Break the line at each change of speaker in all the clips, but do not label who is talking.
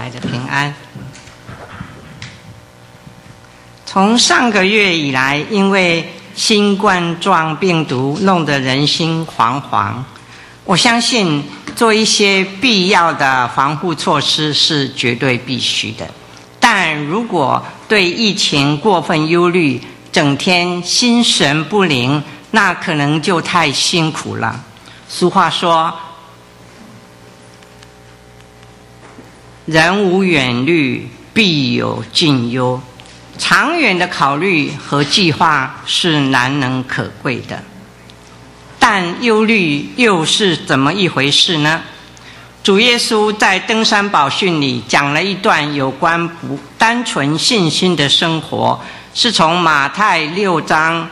来的平安。从上个月以来，因为新冠状病毒弄得人心惶惶，我相信做一些必要的防护措施是绝对必须的。但如果对疫情过分忧虑，整天心神不宁，那可能就太辛苦了。俗话说，人无远虑，必有近忧。长远的考虑和计划是难能可贵的，但忧虑又是怎么一回事呢？主耶稣在登山宝训里讲了一段有关不单纯信心的生活，是从马太6章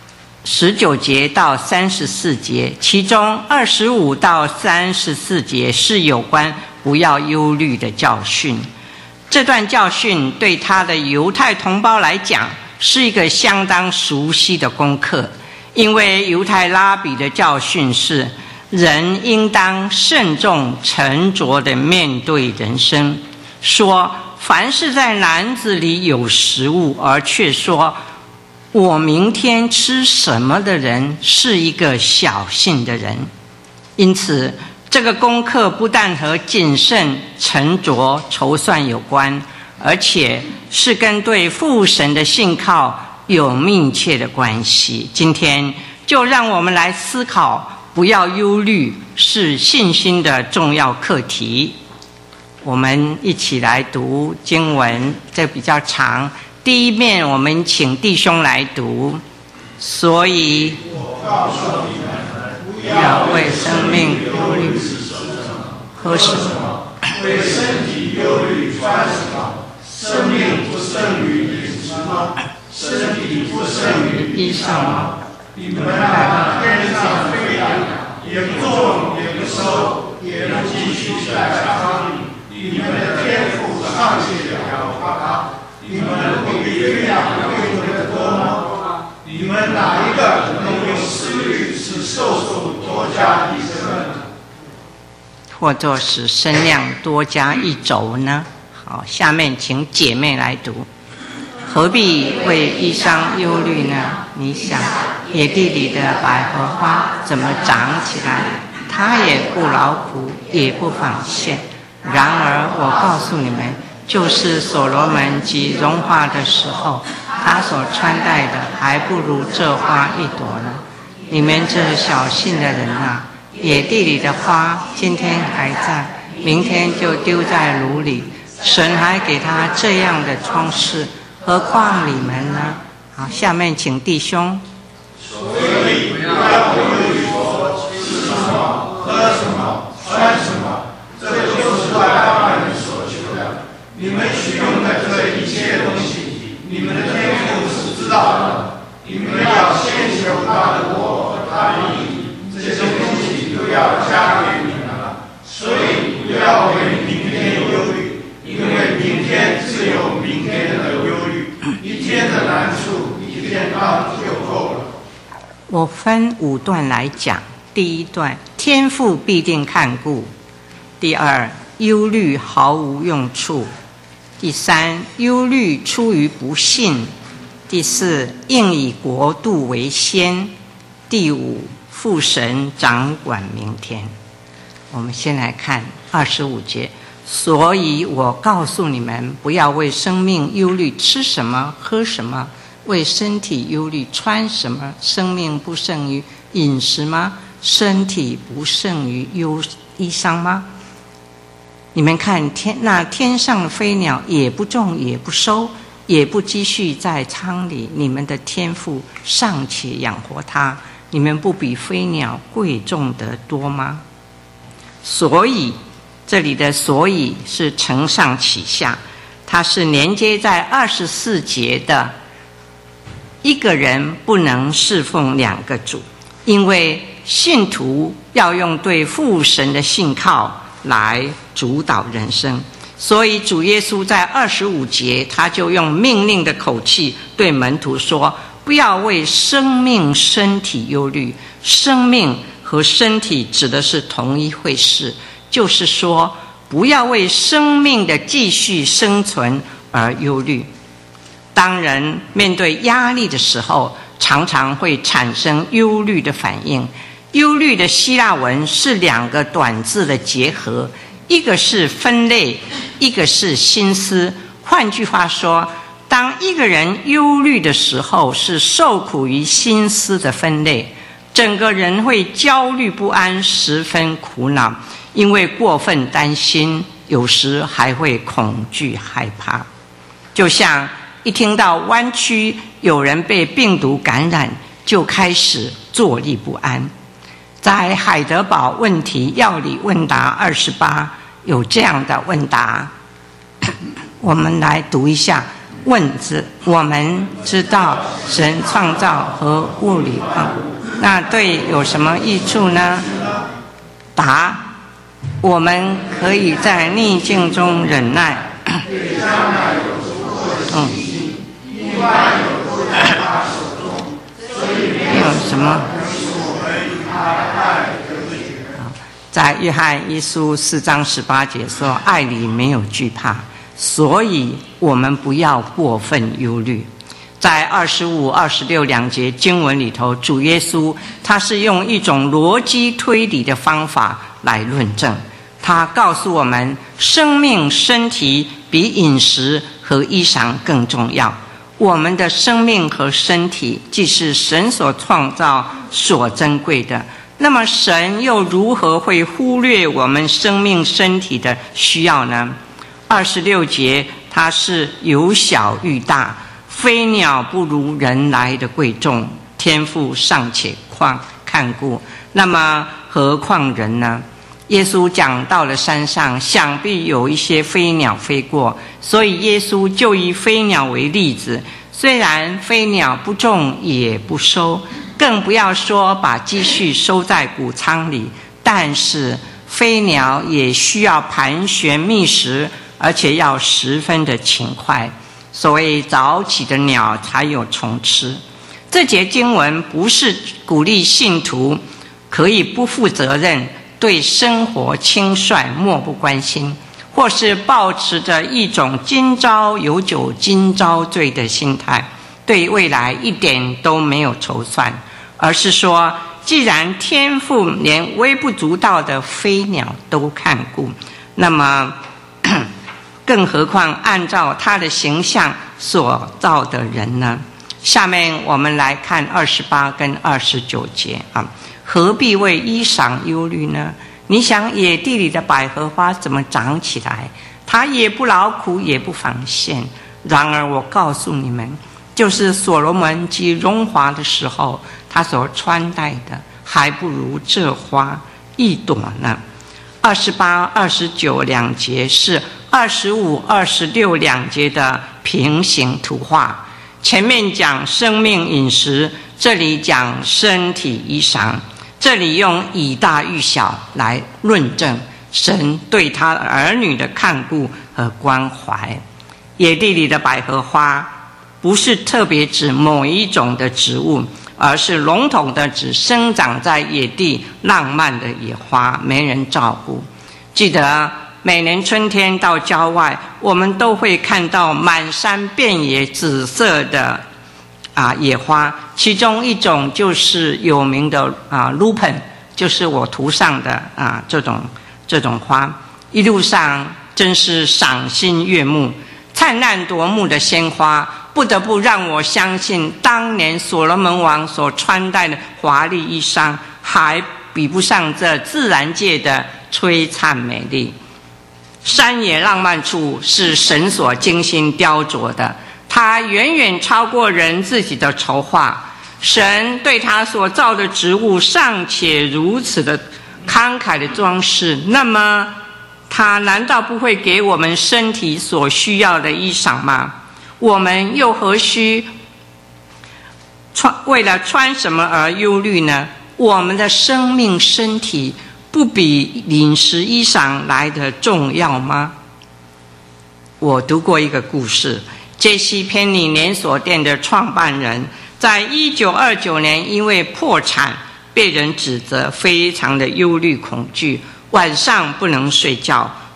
19节到34节，其中25到34节是有关不要忧虑的教训。这段教训对他的犹太同胞来讲是一个相当熟悉的功课，因为犹太拉比的教训是人应当慎重沉着地面对人生，说凡是在篮子里有食物而却说我明天吃什么的人是一个小信的人。因此这个功课不但和谨慎沉着筹算有关，而且是跟对父神的信靠有密切的关系。今天就让我们来思考不要忧虑是信心的重要课题。我们一起来读经文，这比较长。第一面我们请弟兄来读。所以
我告诉你们，不
要为生命忧虑喝什么，
为身体忧虑穿什么。生命不胜于饮食吗？身体不胜于
衣裳吗？
你们看天上飞鸟，也不种也不收，也不积蓄在仓里，你们的天父尚且养活它，你们不比飞鸟贵得多吗？你们哪一个能用思虑使寿数多加一生呢？
或者使身量多加1轴呢？好，下面请姐妹来读。何必为衣裳忧虑呢？你想，野地里的百合花怎么长起来？它也不劳苦，也不纺线。然而我告诉你们，就是所罗门极荣华的时候，他所穿戴的还不如这花一朵呢。你们这小信的人啊，野地里的花今天还在，明天就丢在炉里，神还给他这样的装饰，何况你们呢？好，下面请弟兄。
所以不要忧虑说吃什么、喝什么、穿什么，这就是外邦人所求的。你们取用的这一切东西，你们的天父是知道的。你们要先求他的国和他的义，这些东西都要加给你们了。所以不要为明天忧虑，因为明天自有明天的忧虑，一天的难处一天当就够了。
我分5段来讲。第一段，天父必定看顾；第二，忧虑毫无用处；第三，忧虑出于不信；第四，应以国度为先；第五，父神掌管明天。我们先来看25节。所以我告诉你们，不要为生命忧虑吃什么喝什么，为身体忧虑穿什么。生命不胜于饮食吗？身体不胜于衣裳吗？你们看那天上的飞鸟，也不种也不收，也不积蓄在仓里，你们的天父尚且养活它，你们不比飞鸟贵重得多吗？所以这里的所以是承上启下，它是连接在24节的一个人不能侍奉2个主，因为信徒要用对父神的信靠来主导人生。所以主耶稣在25节他就用命令的口气对门徒说，不要为生命身体忧虑。生命和身体指的是同一回事，就是说不要为生命的继续生存而忧虑。当人面对压力的时候，常常会产生忧虑的反应。忧虑的希腊文是2个短字的结合，一个是分类，一个是心思。换句话说，当一个人忧虑的时候，是受苦于心思的分类，整个人会焦虑不安，十分苦恼，因为过分担心，有时还会恐惧害怕。就像一听到湾区有人被病毒感染，就开始坐立不安。在海德堡问题药理问答28有这样的问答，我们来读一下问字。我们知道神创造和物理那对有什么益处呢？答：我们可以在逆境中忍耐。有什么？在约翰一书4章18节说，爱里没有惧怕，所以我们不要过分忧虑。在25、26两节经文里头，主耶稣他是用一种逻辑推理的方法来论证。他告诉我们，生命身体比饮食和衣裳更重要。我们的生命和身体既是神所创造所珍贵的，那么神又如何会忽略我们生命身体的需要呢？26节，它是由小育大，飞鸟不如人来的贵重，天父尚且看顾，那么何况人呢？耶稣讲到了山上，想必有一些飞鸟飞过，所以耶稣就以飞鸟为例子。虽然飞鸟不种也不收，更不要说把积蓄收在谷仓里，但是飞鸟也需要盘旋觅食，而且要十分的勤快。所谓早起的鸟才有虫吃。这节经文不是鼓励信徒可以不负责任，对生活轻率漠不关心，或是抱持着一种今朝有酒今朝醉的心态，对未来一点都没有筹算，而是说，既然天父连微不足道的飞鸟都看顾，那么更何况按照他的形象所造的人呢？下面我们来看28跟29节何必为衣裳忧虑呢？你想野地里的百合花怎么长起来？它也不劳苦，也不纺线。然而我告诉你们，就是所罗门极荣华的时候，他所穿戴的还不如这花一朵呢。28、29两节是25、26两节的平行图画。前面讲生命饮食，这里讲身体衣裳。这里用以大喻小来论证神对他儿女的看顾和关怀。野地里的百合花不是特别指某一种的植物，而是笼统的指生长在野地浪漫的野花，没人照顾。记得每年春天到郊外，我们都会看到满山遍野紫色的野花，其中一种就是有名的lupin，就是我图上的这种花，一路上真是赏心悦目，灿烂夺目的鲜花，不得不让我相信，当年所罗门王所穿戴的华丽衣裳，还比不上这自然界的璀璨美丽。山野浪漫处是神所精心雕琢的，它远远超过人自己的筹划。神对他所造的植物尚且如此的慷慨的装饰，那么他难道不会给我们身体所需要的衣裳吗？我们又何须为了穿什么而忧虑呢？我们的生命身体不比饮食衣裳来得重要吗？我读过一个故事，杰西·佩尼连锁店的创办人在1929年因为破产被人指责，非常的忧虑恐惧，晚上不能睡觉。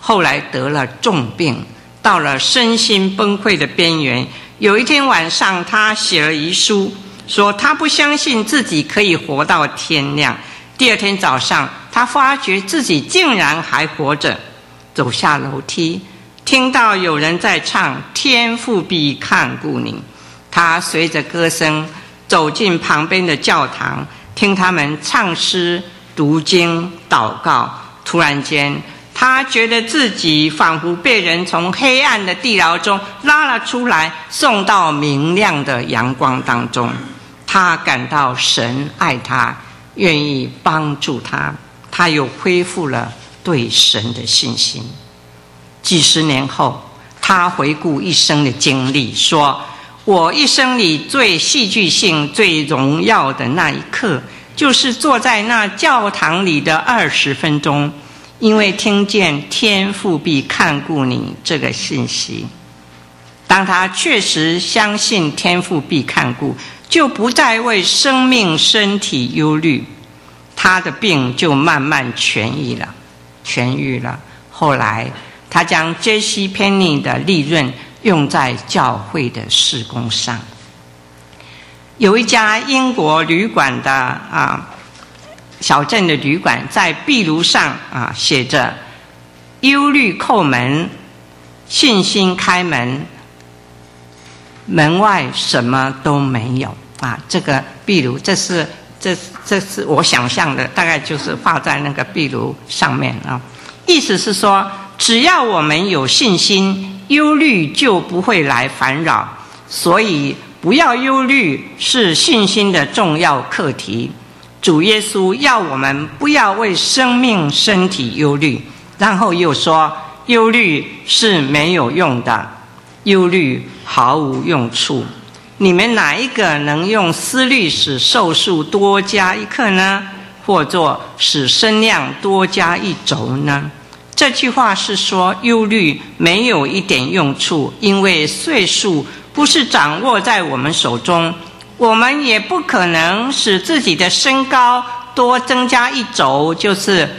后来得了重病，到了身心崩溃的边缘。有一天晚上，他写了遗书，说他不相信自己可以活到天亮。第二天早上，他发觉自己竟然还活着，走下楼梯，听到有人在唱天父必看顾你。他随着歌声走进旁边的教堂，听他们唱诗、读经、祷告。突然间，他觉得自己仿佛被人从黑暗的地牢中拉了出来，送到明亮的阳光当中。他感到神爱他，愿意帮助他，他又恢复了对神的信心。几十年后，他回顾一生的经历，说：我一生里最戏剧性、最荣耀的那一刻，就是坐在那教堂里的20分钟，因为听见天父必看顾你这个信息。当他确实相信天父必看顾，就不再为生命身体忧虑，他的病就慢慢痊愈了。后来他将 J.C. Penney 的利润用在教会的事工上。有一家英国旅馆的小镇的旅馆，在壁炉上写着：忧虑叩门，信心开门，门外什么都没有这个壁炉，这是我想象的，大概就是放在那个壁炉上面意思是说，只要我们有信心，忧虑就不会来烦扰。所以不要忧虑是信心的重要课题。主耶稣要我们不要为生命身体忧虑，然后又说忧虑是没有用的，忧虑毫无用处。你们哪一个能用思虑使寿数多加1刻呢？或作使身量多加1轴呢？这句话是说，忧虑没有一点用处，因为岁数不是掌握在我们手中，我们也不可能使自己的身高多增加1轴，就是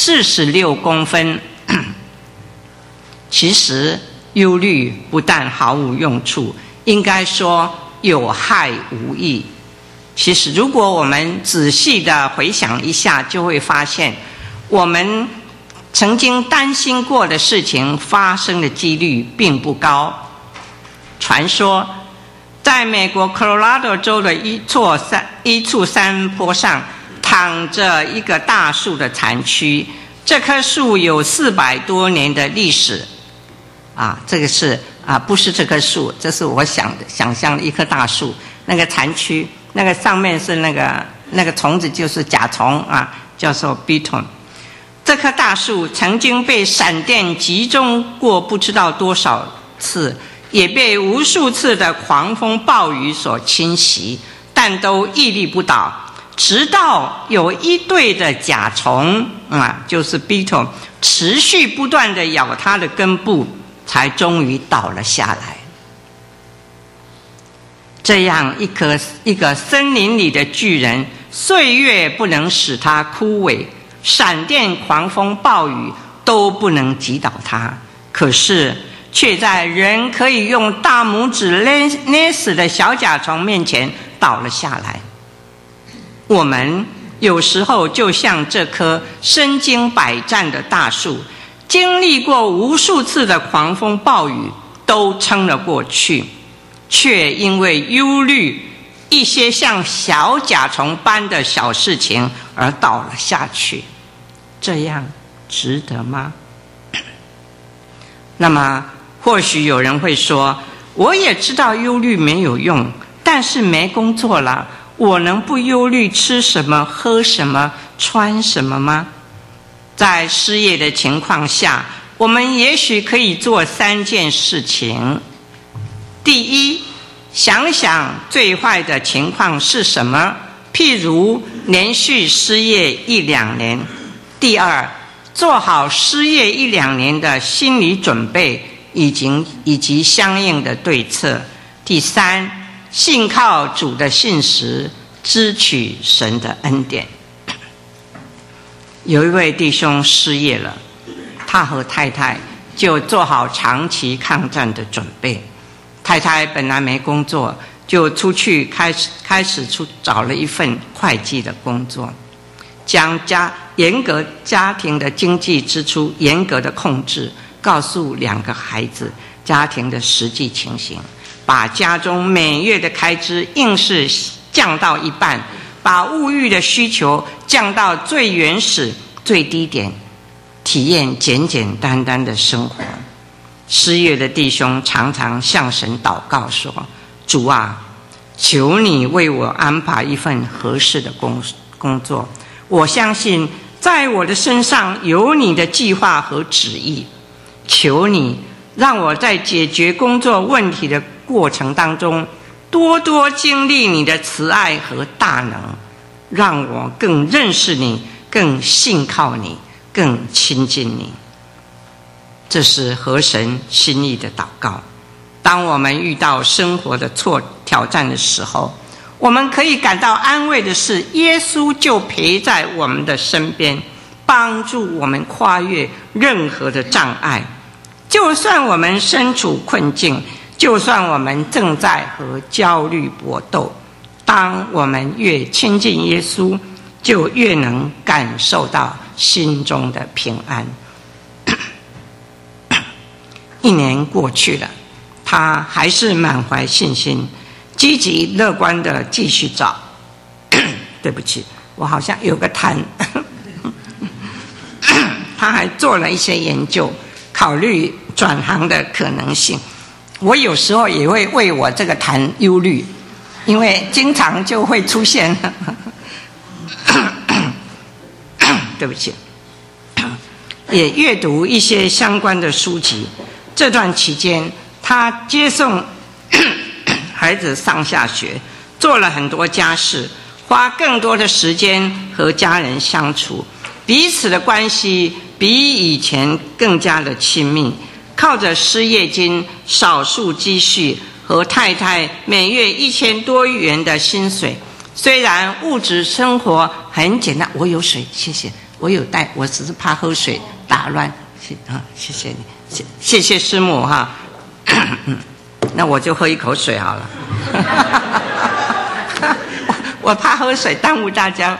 46公分。其实忧虑不但毫无用处，应该说有害无益。其实如果我们仔细的回想一下，就会发现我们曾经担心过的事情发生的几率并不高。传说在美国科罗拉多州的一处山坡上躺着一个大树的残躯，这棵树有400多年的历史这个是不是这棵树，这是我想象的一棵大树，那个残躯，那个上面是那个虫子，就是甲虫叫做 beetle。这棵大树曾经被闪电击中过不知道多少次，也被无数次的狂风暴雨所侵袭，但都屹立不倒，直到有一对的甲虫就是 beetle 持续不断地咬它的根部，才终于倒了下来。这样一个森林里的巨人，岁月不能使它枯萎，闪电狂风暴雨都不能击倒它，可是却在人可以用大拇指捏死的小甲虫面前倒了下来。我们有时候就像这棵身经百战的大树，经历过无数次的狂风暴雨都撑了过去，却因为忧虑一些像小甲虫般的小事情而倒了下去，这样值得吗？那么或许有人会说，我也知道忧虑没有用，但是没工作了，我能不忧虑吃什么、喝什么、穿什么吗？在失业的情况下，我们也许可以做3件事情。第一，想想最坏的情况是什么，譬如连续失业1-2年。第二，做好失业1-2年的心理准备以及相应的对策。第三，信靠主的信实，支取神的恩典。有一位弟兄失业了， 他和太太就做好长期抗战的准备。太太本来没工作，就出去开始找了一份会计的工作，将严格家庭的经济支出严格的控制，告诉2个孩子家庭的实际情形，把家中每月的开支硬是降到一半，把物欲的需求降到最原始最低点，体验简简单单的生活。失业的弟兄常常向神祷告说：主啊，求你为我安排一份合适的工作，我相信在我的身上有你的计划和旨意，求你让我在解决工作问题的过程当中多多经历你的慈爱和大能，让我更认识你，更信靠你，更亲近你。这是合神心意的祷告。当我们遇到生活的挑战的时候，我们可以感到安慰的是，耶稣就陪在我们的身边，帮助我们跨越任何的障碍。就算我们身处困境，就算我们正在和焦虑搏斗，当我们越亲近耶稣，就越能感受到心中的平安。1年过去了，他还是满怀信心，积极乐观的继续找。对不起，我好像有个痰。他还做了一些研究，考虑转行的可能性。我有时候也会为我这个痰忧虑，因为经常就会出现。对不起，也阅读一些相关的书籍。这段期间，他接送孩子上下学，做了很多家事，花更多的时间和家人相处，彼此的关系比以前更加的亲密。靠着失业金、少数积蓄和太太每月1000多元的薪水，虽然物质生活很简单。我有水，谢谢。我有带，我只是怕喝水打乱。谢谢你，谢谢师母哈。那我就喝一口水好了。我怕喝水耽误大家。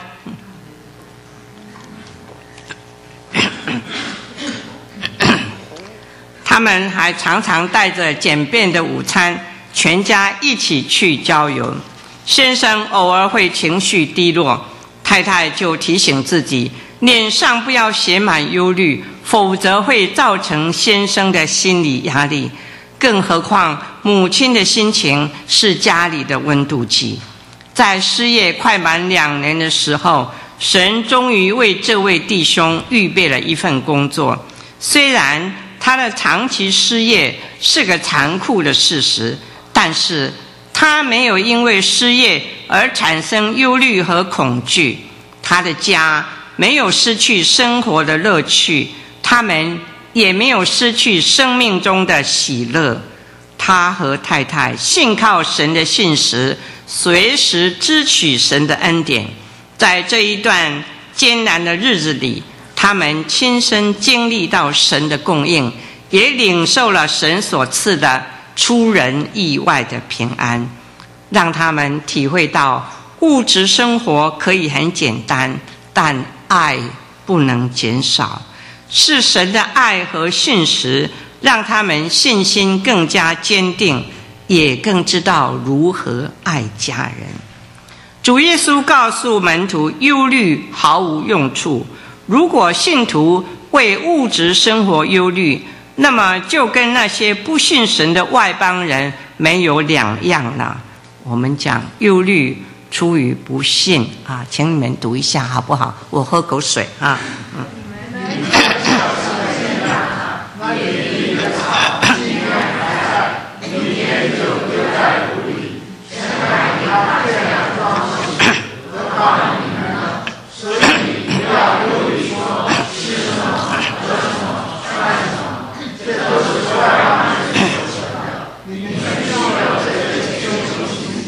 他们还常常带着简便的午餐，全家一起去郊游。先生偶尔会情绪低落，太太就提醒自己，脸上不要写满忧虑，否则会造成先生的心理压力。更何况母亲的心情是家里的温度计。在失业快满2年的时候，神终于为这位弟兄预备了一份工作。虽然他的长期失业是个残酷的事实，但是他没有因为失业而产生忧虑和恐惧。他的家没有失去生活的乐趣，他们也没有失去生命中的喜乐。他和太太信靠神的信实，随时支取神的恩典。在这一段艰难的日子里，他们亲身经历到神的供应，也领受了神所赐的出人意外的平安，让他们体会到物质生活可以很简单，但爱不能减少。是神的爱和信实让他们信心更加坚定，也更知道如何爱家人。主耶稣告诉门徒，忧虑毫无用处。如果信徒为物质生活忧虑，那么就跟那些不信神的外邦人没有两样了。我们讲忧虑出于不信啊，请你们读一下好不好？我喝口水啊。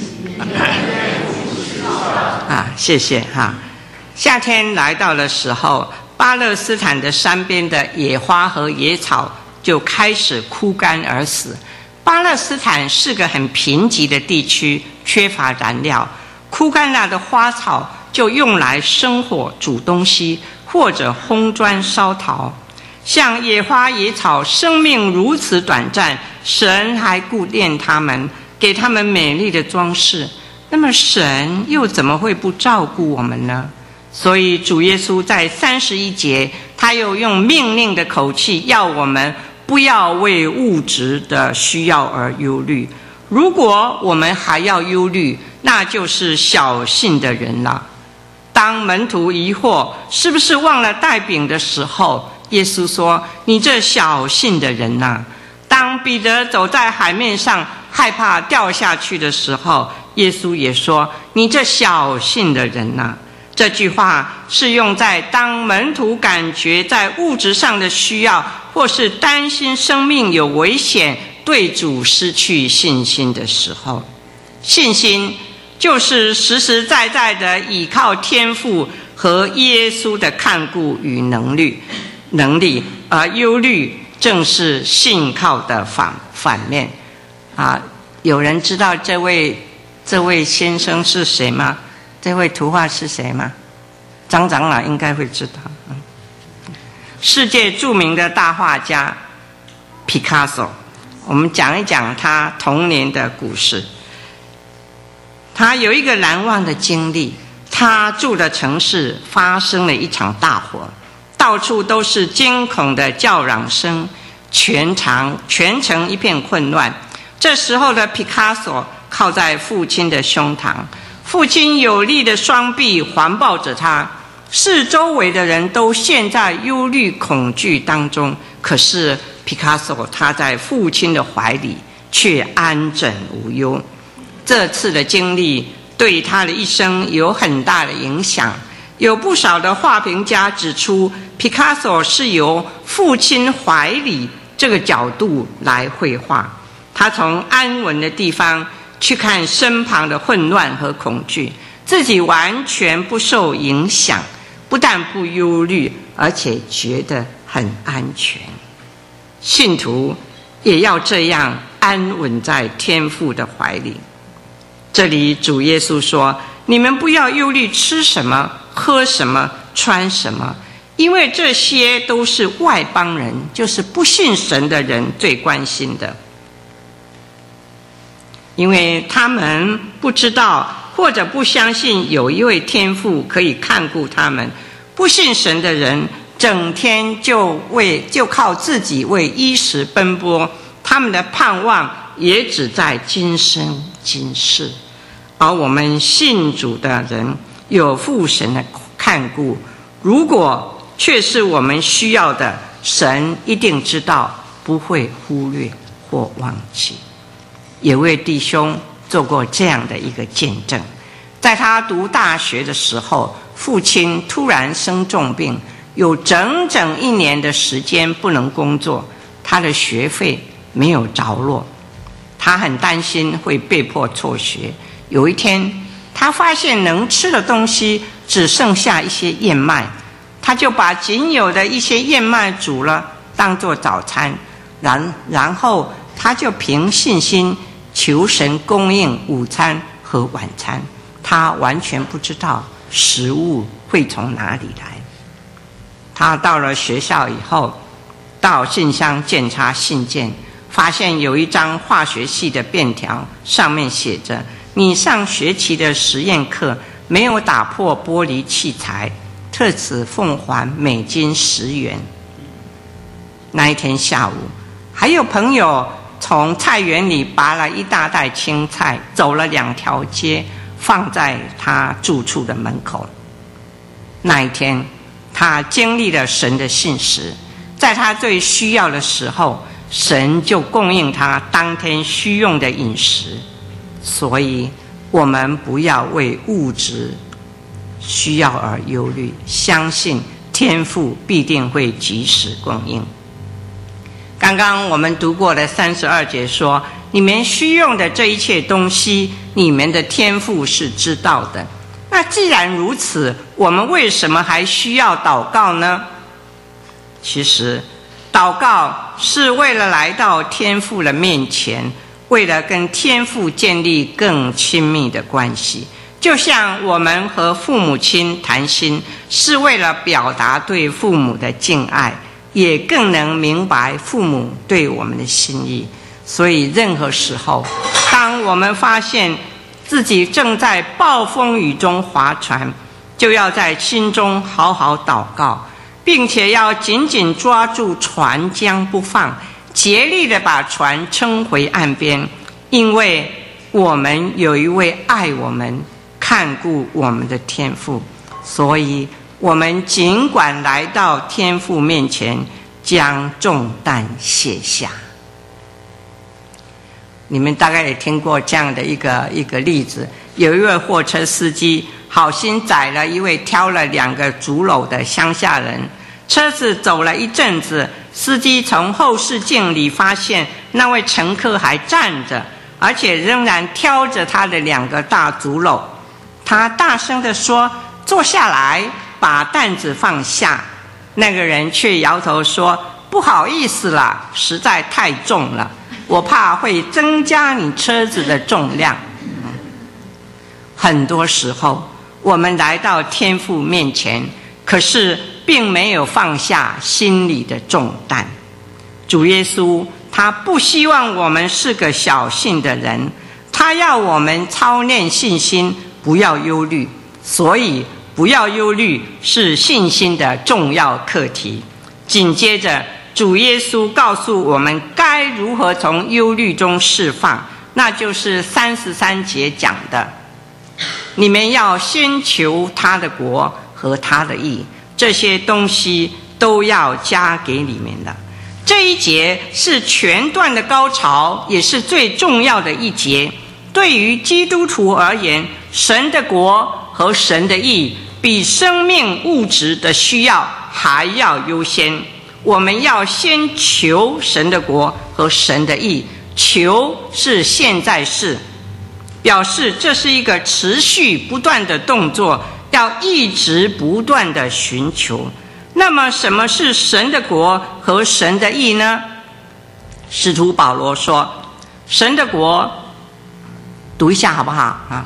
谢谢哈。夏天来到的时候， 巴勒斯坦的山边的野花和野草就开始枯干而死。巴勒斯坦是个很贫瘠的地区，缺乏燃料，枯干了的花草就用来生火煮东西，或者烘砖烧陶。像野花野草生命如此短暂，神还顾念他们，给他们美丽的装饰，那么神又怎么会不照顾我们呢？所以主耶稣在31节，他又用命令的口气要我们不要为物质的需要而忧虑。如果我们还要忧虑，那就是小信的人了。当门徒疑惑是不是忘了带饼的时候，耶稣说：你这小信的人啊。当彼得走在海面上害怕掉下去的时候，耶稣也说：你这小信的人啊。这句话是用在当门徒感觉在物质上的需要，或是担心生命有危险，对主失去信心的时候。信心就是实实在在的倚靠天父和耶稣的看顾与能力，而忧虑正是信靠的反面。有人知道这位先生是谁吗？这位图画是谁吗？张长老应该会知道。世界著名的大画家皮卡索，我们讲一讲他童年的故事。他有一个难忘的经历，他住的城市发生了一场大火，到处都是惊恐的叫嚷声，全城一片混乱。这时候的皮卡索靠在父亲的胸膛，父亲有力的双臂环抱着他，四周围的人都陷在忧虑恐惧当中，可是皮卡索他在父亲的怀里却安枕无忧。这次的经历对他的一生有很大的影响。有不少的画评家指出，皮卡索是由父亲怀里这个角度来绘画，他从安稳的地方去看身旁的混乱和恐惧，自己完全不受影响，不但不忧虑，而且觉得很安全。信徒也要这样安稳在天父的怀里。这里主耶稣说：你们不要忧虑吃什么喝什么穿什么，因为这些都是外邦人，就是不信神的人最关心的，因为他们不知道或者不相信有一位天父可以看顾他们。不信神的人整天就靠自己为衣食奔波，他们的盼望也只在今生今世。而我们信主的人有父神的看顾，如果却是我们需要的，神一定知道，不会忽略或忘记。有位弟兄做过这样的一个见证，在他读大学的时候，父亲突然生重病，有整整1年的时间不能工作，他的学费没有着落，他很担心会被迫辍学。有一天，他发现能吃的东西只剩下一些燕麦，他就把仅有的一些燕麦煮了当作早餐，然后他就凭信心求神供应午餐和晚餐。他完全不知道食物会从哪里来。他到了学校以后，到信箱检查信件，发现有一张化学系的便条，上面写着：你上学期的实验课没有打破玻璃器材，特此奉还美金10元。那一天下午，还有朋友从菜园里拔了一大袋青菜，走了2条街，放在他住处的门口。那一天，他经历了神的信实，在他最需要的时候，神就供应他当天需用的饮食。所以我们不要为物质需要而忧虑，相信天父必定会及时供应。刚刚我们读过的32节说，你们需用的这一切东西，你们的天父是知道的。那既然如此，我们为什么还需要祷告呢？ 其实祷告是为了来到天父的面前，为了跟天父建立更亲密的关系。就像我们和父母亲谈心，是为了表达对父母的敬爱，也更能明白父母对我们的心意。所以任何时候，当我们发现自己正在暴风雨中划船，就要在心中好好祷告，并且要紧紧抓住船桨不放，竭力地把船撑回岸边，因为我们有一位爱我们、看顾我们的天父。所以我们尽管来到天父面前，将重担卸下。你们大概也听过这样的一个例子，有一位货车司机好心载了一位挑了2个竹篓的乡下人，车子走了一阵子，司机从后视镜里发现那位乘客还站着，而且仍然挑着他的2个大竹篓。他大声地说：“坐下来，把担子放下。”那个人却摇头说：“不好意思啦，实在太重了，我怕会增加你车子的重量。”很多时候我们来到天父面前，可是并没有放下心里的重担。主耶稣他不希望我们是个小信的人，他要我们操练信心，不要忧虑。所以不要忧虑是信心的重要课题。紧接着主耶稣告诉我们该如何从忧虑中释放，那就是33节讲的：你们要先求他的国和他的义，这些东西都要加给你们的。这一节是全段的高潮，也是最重要的一节。对于基督徒而言，神的国和神的义比生命物质的需要还要优先。我们要先求神的国和神的义，求是现在式，表示这是一个持续不断的动作，要一直不断的寻求。那么什么是神的国和神的义呢？使徒保罗说，神的国，读一下好不好啊？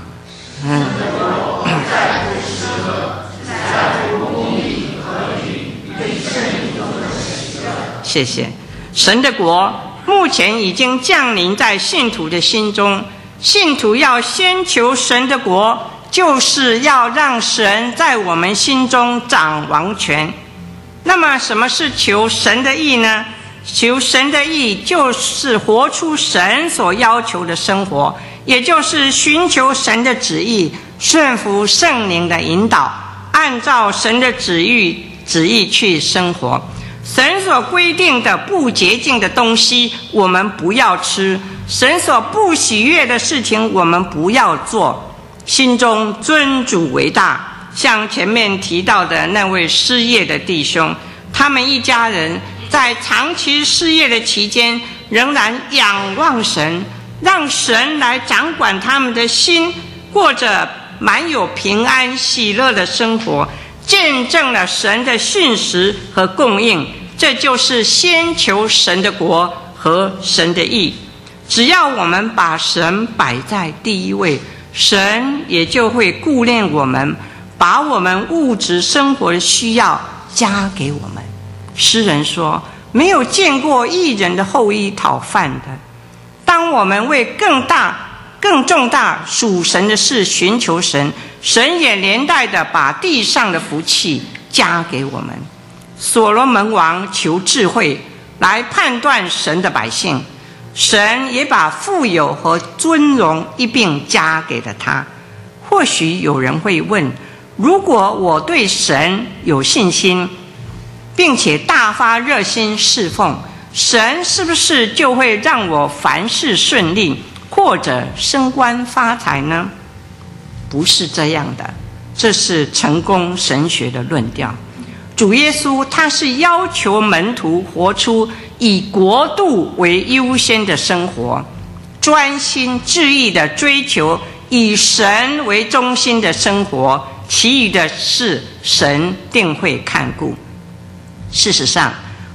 谢谢。神的国目前已经降临在信徒的心中，信徒要先求神的国，就是要让神在我们心中掌王权。那么什么是求神的义呢？求神的义就是活出神所要求的生活，也就是寻求神的旨意，顺服圣灵的引导，按照神的旨意去生活。神所规定的不洁净的东西我们不要吃，神所不喜悦的事情我们不要做，心中尊主为大。像前面提到的那位失业的弟兄，他们一家人在长期失业的期间仍然仰望神，让神来掌管他们的心，过着满有平安喜乐的生活，见证了神的信实和供应。这就是先求神的国和神的义。只要我们把神摆在第一位，神也就会顾念我们，把我们物质生活的需要加给我们。诗人说，没有见过义人的后裔讨饭的。当我们为更重大属神的事寻求神，神也连带的把地上的福气加给我们。所罗门王求智慧来判断神的百姓，神也把富有和尊荣一并加给了他。或许有人会问，如果我对神有信心，并且大发热心侍奉，神是不是就会让我凡事顺利，或者升官发财呢？不是这样的，这是成功神学的论调。主耶稣他是要求门徒活出以国度为优先的生活，专心致意的追求以神为中心的生活，其余的事神定会看顾。事实上，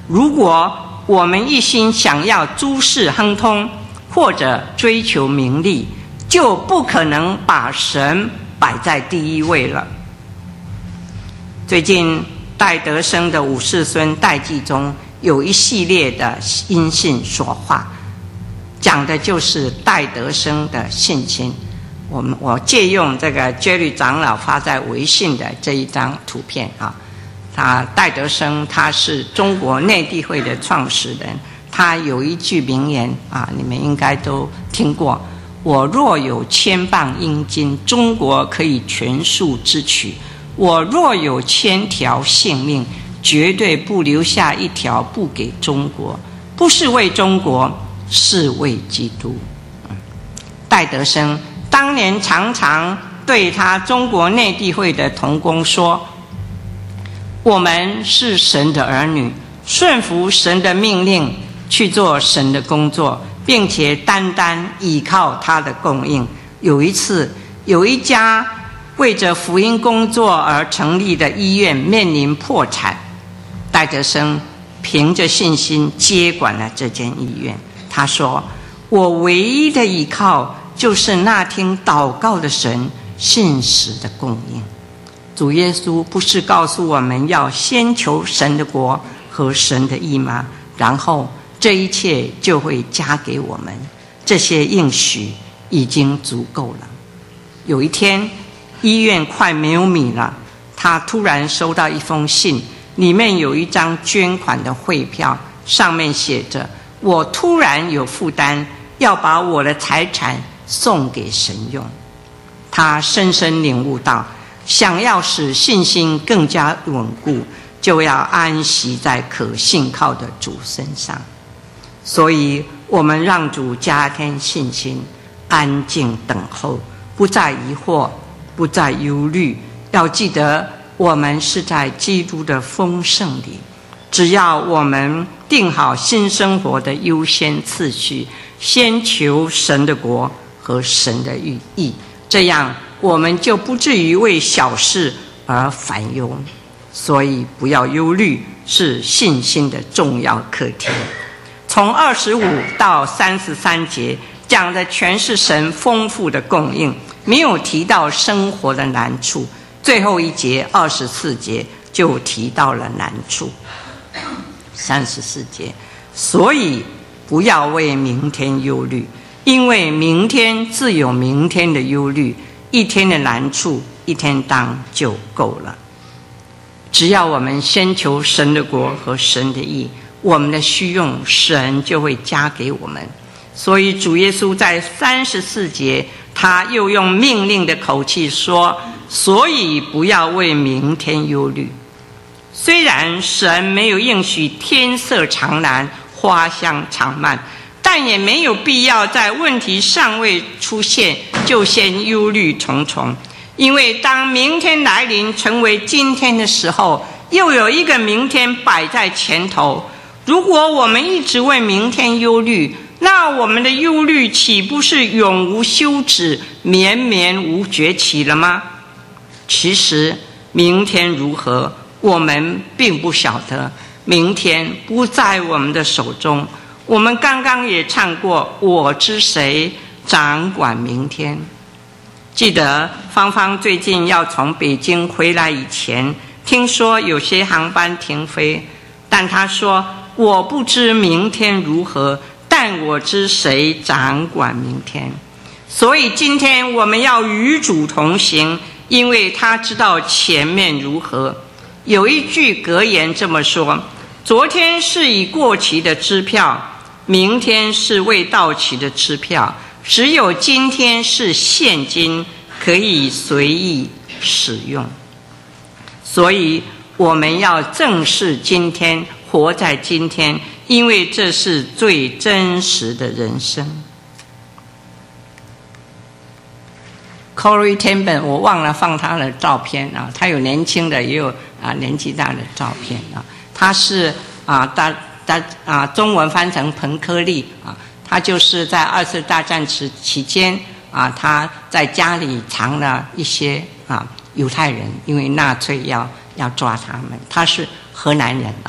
如果我们一心想要诸事亨通，或者追求名利，就不可能把神摆在第一位了。最近戴德生的五世孙代记中有一系列的因信说话，讲的就是戴德生的信心。我借用这个 Jerry 长老发在微信的这一张图片啊，戴德生他是中国内地会的创始人，他有一句名言啊，你们应该都听过：我若有千磅阴金，中国可以全数支取；我若有千条性命，绝对不留下一条不给中国，不是为中国，是为基督。戴德生当年常常对他中国内地会的同工说：我们是神的儿女，顺服神的命令，去做神的工作，并且单单依靠他的供应。有一次，有一家为着福音工作而成立的医院面临破产，戴德生凭着信心接管了这间医院。他说：我唯一的依靠就是那听祷告的神信实的供应。主耶稣不是告诉我们要先求神的国和神的义吗？然后这一切就会加给我们，这些应许已经足够了。有一天医院快没有米了，他突然收到一封信，里面有一张捐款的汇票，上面写着：我突然有负担，要把我的财产送给神用。他深深领悟到，想要使信心更加稳固，就要安息在可信靠的主身上。所以我们让主加添信心，安静等候，不再疑惑，不再忧虑。要记得我们是在基督的丰盛里，只要我们定好新生活的优先次序，先求神的国和神的义，这样我们就不至于为小事而烦忧。所以不要忧虑，是信心的重要课题。从25到33节讲的全是神丰富的供应，没有提到生活的难处。最后一节24节就提到了难处。34节，所以不要为明天忧虑，因为明天自有明天的忧虑，一天的难处一天当就够了。只要我们先求神的国和神的义，我们的需用神就会加给我们。所以主耶稣在34节他又用命令的口气说：所以不要为明天忧虑。虽然神没有应许天色常蓝，花香常漫，但也没有必要在问题尚未出现就先忧虑重重。因为当明天来临成为今天的时候，又有一个明天摆在前头。如果我们一直为明天忧虑，那我们的忧虑岂不是永无休止，绵绵无绝期了吗？其实明天如何，我们并不晓得，明天不在我们的手中。我们刚刚也唱过：我知谁掌管明天。记得芳芳最近要从北京回来以前，听说有些航班停飞，但她说：我不知明天如何，但我知谁掌管明天。所以今天我们要与主同行，因为他知道前面如何。有一句格言这么说：昨天是已过期的支票，明天是未到期的支票，只有今天是现金，可以随意使用。所以我们要正视今天，活在今天，因为这是最真实的人生。Corrie ten Boom 我忘了放他的照片啊，他有年轻的也有年纪大的照片啊。他是中文翻成彭柯利啊，他就是在2次大战期间啊，他在家里藏了一些犹太人，因为纳粹要抓他们。他是荷兰人啊，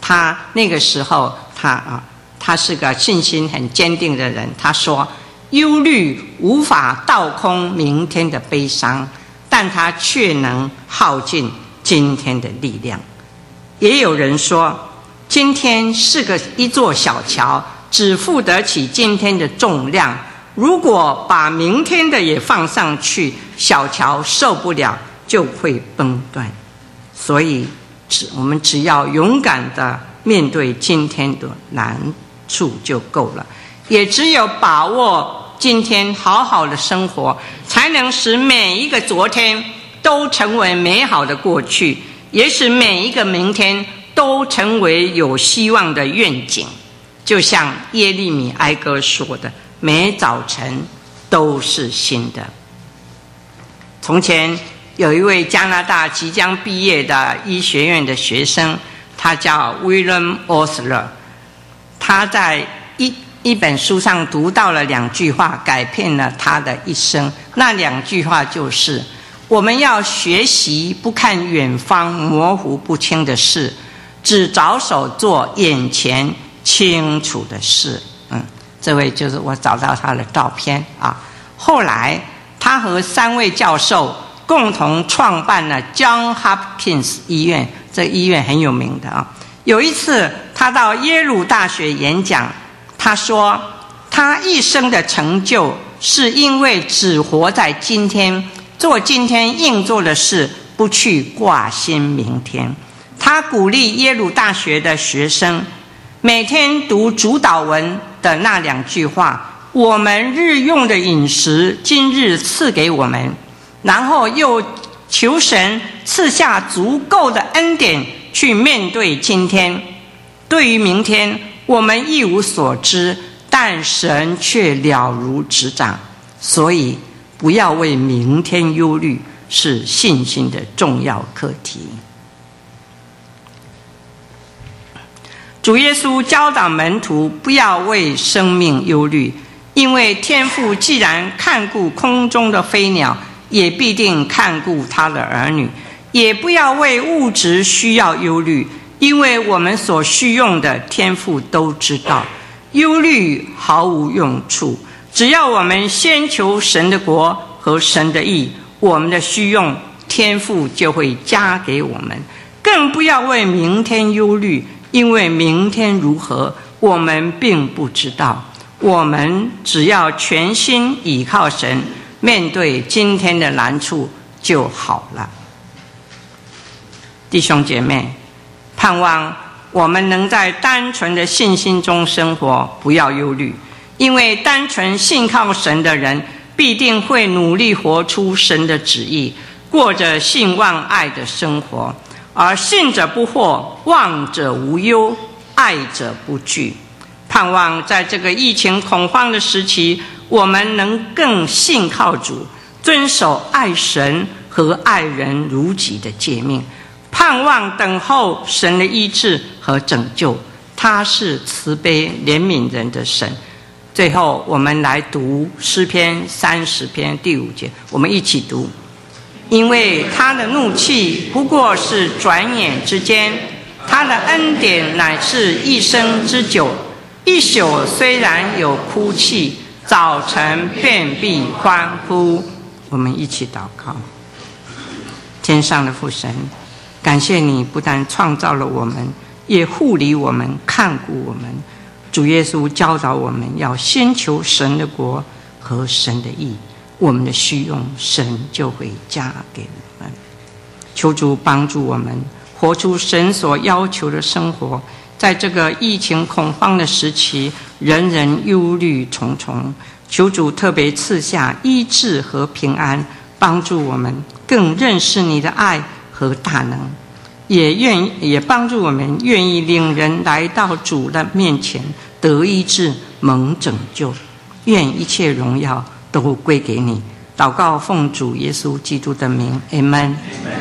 他那个时候他是个信心很坚定的人。他说，忧虑无法倒空明天的悲伤，但它却能耗尽今天的力量。也有人说，今天是一座小桥，只负得起今天的重量，如果把明天的也放上去，小桥受不了，就会崩断。所以我们只要勇敢地面对今天的难处就够了。也只有把握今天好好的生活，才能使每一个昨天都成为美好的过去，也使每一个明天都成为有希望的愿景。就像耶利米哀歌说的，每早晨都是新的。从前有一位加拿大即将毕业的医学院的学生，他叫 William Osler。 他在一本书上读到了2句话，改变了他的一生。那2句话就是：我们要学习不看远方模糊不清的事，只着手做眼前清楚的事。这位就是我找到他的照片啊。后来他和3位教授共同创办了 John Hopkins 医院，这医院很有名的啊。有一次他到耶鲁大学演讲，他说他一生的成就是因为只活在今天，做今天应做的事，不去挂心明天。他鼓励耶鲁大学的学生每天读主导文的那2句话：我们日用的饮食今日赐给我们，然后又求神赐下足够的恩典去面对今天。对于明天我们一无所知，但神却了如指掌，所以不要为明天忧虑，是信心的重要课题。主耶稣教导门徒不要为生命忧虑，因为天父既然看顾空中的飞鸟，也必定看顾他的儿女。也不要为物质需要忧虑，因为我们所需用的天父都知道。忧虑毫无用处，只要我们先求神的国和神的义，我们的需用天父就会加给我们。更不要为明天忧虑，因为明天如何我们并不知道。我们只要全心倚靠神，面对今天的难处就好了。弟兄姐妹，盼望我们能在单纯的信心中生活，不要忧虑，因为单纯信靠神的人必定会努力活出神的旨意，过着信望爱的生活。而信者不惑，望者无忧，爱者不惧。盼望在这个疫情恐慌的时期，我们能更信靠主，遵守爱神和爱人如己的诫命，盼望等候神的医治和拯救。他是慈悲怜悯人的神。最后我们来读诗篇30篇第5节，我们一起读。因为他的怒气不过是转眼之间，他的恩典乃是一生之久。一宿虽然有哭泣，早晨便必欢呼。我们一起祷告。天上的父神，感谢你不但创造了我们，也护理我们，看顾我们。主耶稣教导我们要先求神的国和神的义，我们的需用神就会加给我们。求主帮助我们活出神所要求的生活。在这个疫情恐慌的时期，人人忧虑重重，求主特别赐下医治和平安，帮助我们更认识你的爱和大能，也帮助我们愿意领人来到主的面前，得医治，蒙拯救。愿一切荣耀都归给你。祷告奉主耶稣基督的名， Amen。